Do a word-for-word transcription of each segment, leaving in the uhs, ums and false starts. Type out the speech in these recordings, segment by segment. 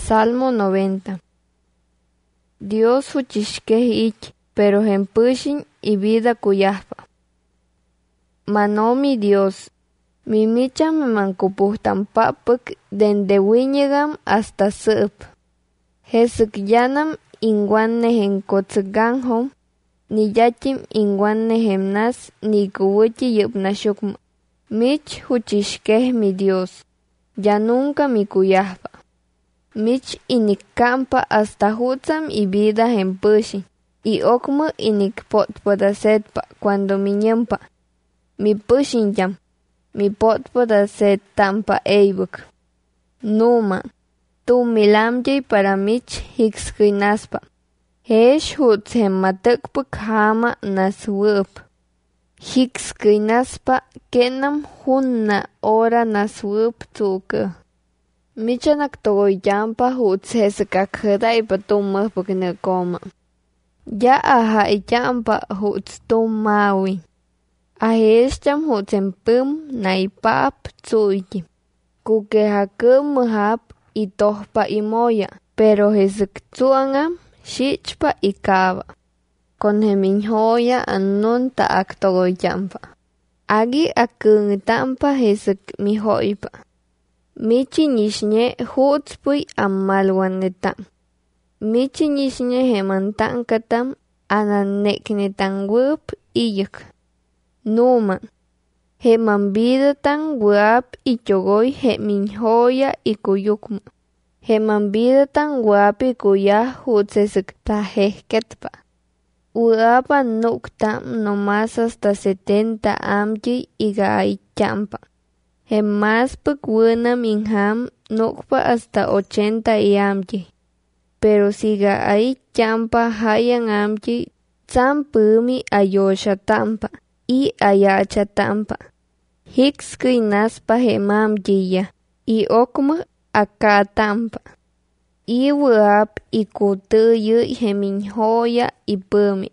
Salmo noventa. Dios huchishkeh ich, pero hempushin y vida kuyahpa. Manomi Dios, mi micha me mankupuhtan papuk dende wiñegam hasta sup. Jesuk yanam inguanne henkotsuganhom, ni yachim inguanne hemnas ni kuwuchi yupnashukma. Mich huchishkeh mi Dios, ya nunca mi kuyahpa. Mich inikampa hasta hutzam y vida hempushi, y okmu inikpotpodasetpa cuando miñempa. Mi pushinyam, mi potpodaset tampa eibuk. Numa, tu milamjay para mich hikskrinaspa. Hesh hutz hematukpuk hama naswup. Hikskrinaspa kenam hunna ora naswup tuke. Michanak togoyampa hutz hesekakhdaipa tumahpuk nekoma. Ya aha ichampa hutz tumawi. Aheshcham hutzempum naipap tsuiki. Kukehakum muhap itohpa imoya, pero hesek-tsuangam shichpa ikaba. Con heminhoya anunta aktogoyampa. Agi akungtampa hesek mihoipa. Michi nishne hutzpui amalwanetam. Michi nishne hemantankatam ananeknetan wup iyuk. Numa, hemanbidatan wuap ichogoy heminhoya ikuyukma. Hemanbidatan wuap ikuyah hutzesek tahehketpa. Wuapa nuktam nomás hasta setenta amji iga aichampa. Hemaspuk wuna minham nukpa hasta ochenta y amji. Pero siga aichampa hayan amji tsampumi ayosha tampa. Y ayacha tampa. Hikskrinaspa hemamjiya. Y okma aka tampa. Y wuap ikutuyu heminhoya ipumi.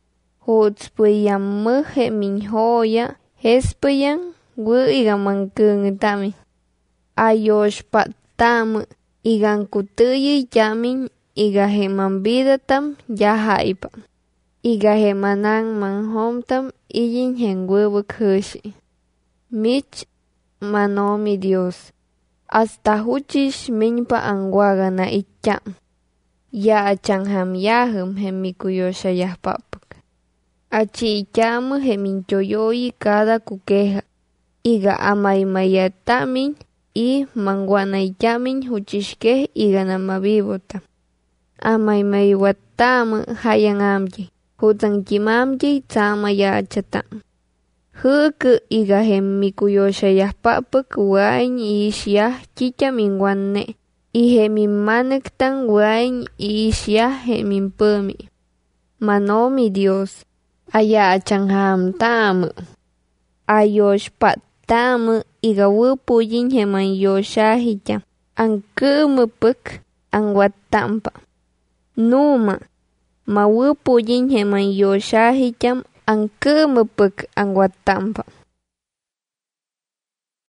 Hutzpuyamu heminhoya hespuyan wu igamankungtami. Ayoshpa tam igankutuyu yamin iga hemanbidatam yahaipa. Iga hemanang manhomtam iyin hengwewuk hushi. Mich manomi Dios. Hasta huchish minpa angwaga na icham. Ya achangham yahum hemikuyosha yahpapuk. Achi ichamu heminchoyoyi cada kukeja. Iga amaimayatamin y mangwana ichamin huchishkeh iga namabibota. Amaimaywatamu hayan amji. Hutzanchimamji tsama yachatam. Huku iga hemikuyosha yahpapuk wain ishyah chicha minguanne. I hemimanektan wain ishyah hemimpumi. Manomi Dios. Aya achangham tamu. Ayoshpat tamu iga wupuyin heman yoshahicha. Ankumupuk angwatampa. Numa. Ma wupuyin heman yoshahicham angkumupuk angwatampa.